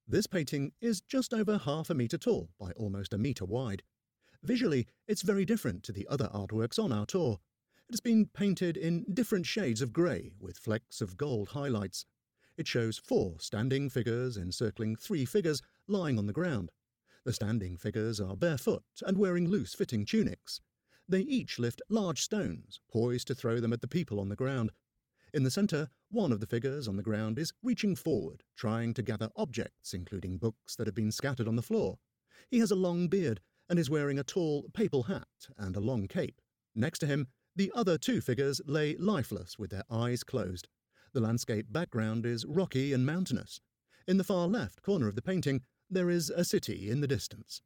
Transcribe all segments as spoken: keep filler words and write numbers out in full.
This painting is just over half a metre tall by almost a metre wide. Visually, it's very different to the other artworks on our tour. It has been painted in different shades of grey with flecks of gold highlights. It shows four standing figures encircling three figures lying on the ground. The standing figures are barefoot and wearing loose-fitting tunics. They each lift large stones, poised to throw them at the people on the ground. In the centre, one of the figures on the ground is reaching forward, trying to gather objects, including books that have been scattered on the floor. He has a long beard and is wearing a tall papal hat and a long cape. Next to him, the other two figures lay lifeless with their eyes closed. The landscape background is rocky and mountainous. In the far left corner of the painting, there is a city in the distance.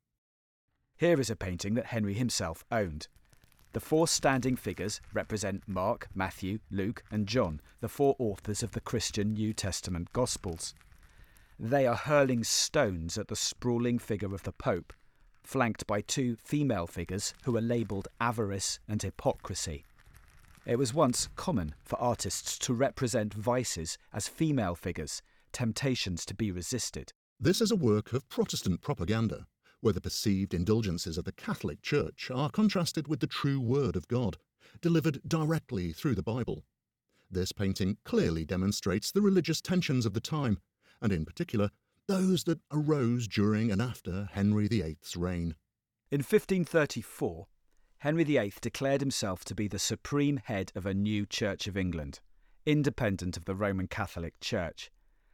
Here is a painting that Henry himself owned. The four standing figures represent Mark, Matthew, Luke and John, the four authors of the Christian New Testament Gospels. They are hurling stones at the sprawling figure of the Pope, flanked by two female figures who are labelled avarice and hypocrisy. It was once common for artists to represent vices as female figures, temptations to be resisted. This is a work of Protestant propaganda, where the perceived indulgences of the Catholic Church are contrasted with the true Word of God, delivered directly through the Bible. This painting clearly demonstrates the religious tensions of the time, and in particular, those that arose during and after Henry the Eighth's reign. In fifteen thirty-four, Henry the Eighth declared himself to be the supreme head of a new Church of England, independent of the Roman Catholic Church.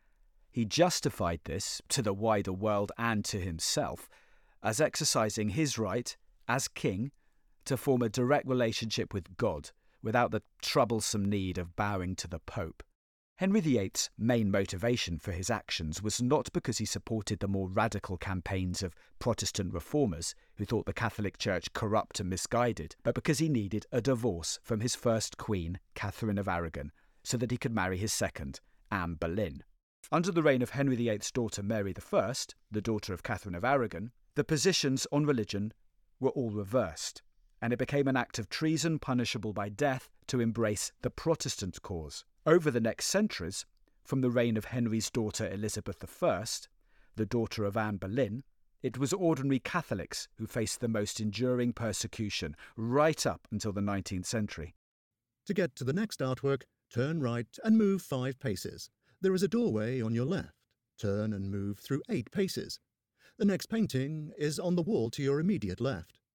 He justified this, to the wider world and to himself, as exercising his right, as king, to form a direct relationship with God without the troublesome need of bowing to the Pope. Henry the Eighth's main motivation for his actions was not because he supported the more radical campaigns of Protestant reformers who thought the Catholic Church corrupt and misguided, but because he needed a divorce from his first queen, Catherine of Aragon, so that he could marry his second, Anne Boleyn. Under the reign of Henry the Eighth's daughter Mary the First, the daughter of Catherine of Aragon, the positions on religion were all reversed, and it became an act of treason punishable by death to embrace the Protestant cause. Over the next centuries, from the reign of Henry's daughter Elizabeth the First, the daughter of Anne Boleyn, it was ordinary Catholics who faced the most enduring persecution right up until the nineteenth century. To get to the next artwork, turn right and move five paces. There is a doorway on your left. Turn and move through eight paces. The next painting is on the wall to your immediate left.